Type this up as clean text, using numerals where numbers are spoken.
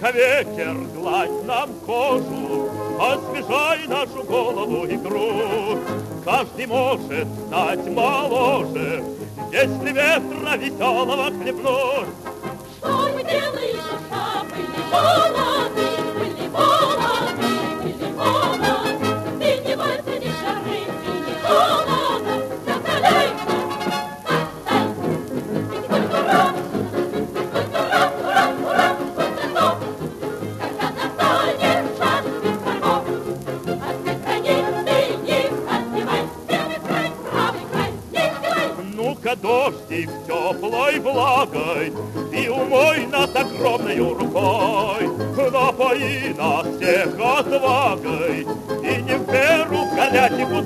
Ну-ка, ветер, гладь нам кожу, освежай нашу голову и грудь. Каждый может стать моложе, если ветра веселого хлебнуть. Что мы делаем, душа, были молоды, были молоды, были молоды. Ты не бойся ни жары и ни холода, закаляйся, ведь сколько раз, ура, ура, сколько ног, когда настанет час без торгов. От всех границ ты не отбивай, левый край, правый край, не издевай. Ну-ка, дождик теплой влагой, ты умой нас огромною рукой, напои нас всех отвагой, и не в веру в горячих